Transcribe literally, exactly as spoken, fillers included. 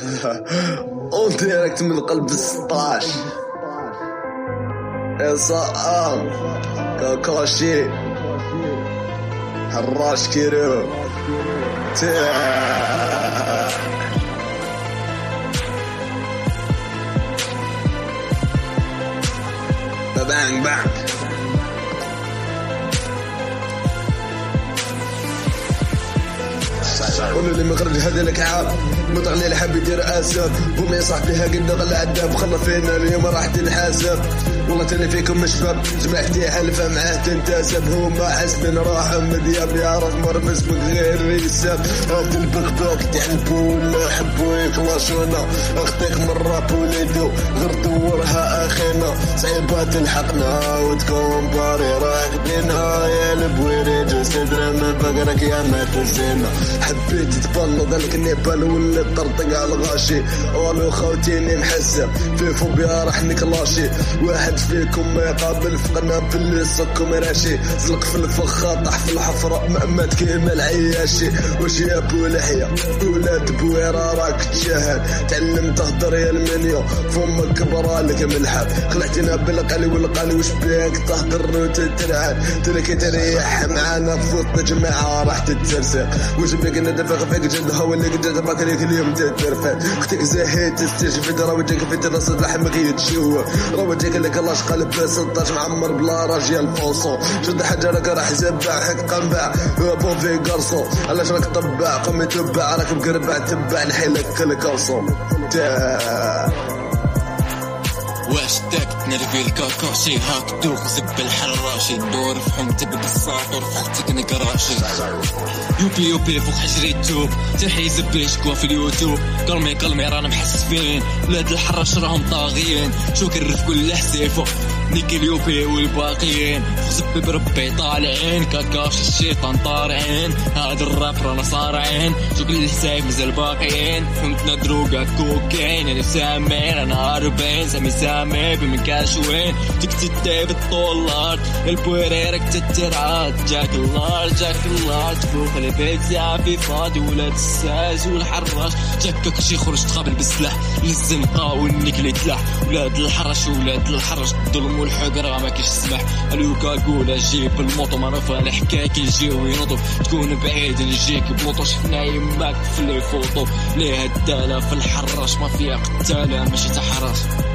اون ديريكت من قلب ستاش إصاء كاكاشي حراش كيرو بانج بانج قولوا لي مخرج هذا الكعاب متغلي اللي حاب يدير اسد وما صاحبي ها قد غلى عداب خلى فينا اليوم راح تنحاسب والله تاني فيكم مش فاب جمعتي حلفة معاه تنتسب هما حسبين راحة مدياب يعرف مرمز من غير يساب هاد البقباق تاع البول حبوا يكلاشونا اختك من راب وليدو غير دورها اخينا صعيبة تلحقنا وتكون باري راكبينها يا البويري جسد رمى بقرك يا ما تزينا حبيت تبلض لك النيبال ولا طرطق على الغاشي والو خوتيني محسب في فوبيا راح نكلاشي واحد فيكم ما يقابل فقنا باللي صكم راشي زلق في الفخ طاح في الحفرة مأمات كيما العياشي وش يا بو لحية ولاد بويرة راك تشاهد تعلم تهدر يا المنيو فمك برالك ملحب خلعتنا بالقلي والقلي وش بيك تهدر وتترعد تركي تريح معانا فوت جماعة راح تتسرسق وش بيك ندفق فيك جدها واللي قد دفق ليك اليوم تترفد اختك زهيت تستجفد راوجيك في ترص لحمك يتشوه راوجيك لك الله قلب ستاش معمر بلا راجيال فوصو شد حجرك راح يزبع حق قنبع بو في قرصو علاش راك طبع قم يتبع راك مقربع تبع نحيلك كل قرصو واش داك تنرفي الكاكاشي هاك دوخ زب الحراشي دور في حومتك بالساطور فختك نقراشي يوبي يوبي فوق حجري التوب تحي زبي شكوى في اليوتيوب قلمي قلمي رانا محسفين ولاد الحراش راهم طاغيين شو كرف كل حسيفو نيكي اليوبي والباقيين زبي بربي طالعين كاكاش الشيطان طارعين هاد الراب رانا صارعين شو كل حساب مازال باقيين فهمتنا دروقات كوكاين انا سامين انا أربعين سامي سامي بمكاش وين تكتتي بالطول الارض البويريرك تترعاد جاك اللار جاك اللار تفوق البيت يا في فاضي ولاد الساز والحراش جاكك شي خرج تقابل بالسلاح للزنقة والنكلي تلاح ولاد الحرش ولاد الحرش الظلم والحقر ما كيش السمح الوكا قول جيب الموطو ما نفع الحكاية كي نجيو ينوضو تكون بعيد نجيك بلوطو شفنا يماك في لي فوطو ليه الدالة في الحراش ما فيها قتالة ماشي تحراش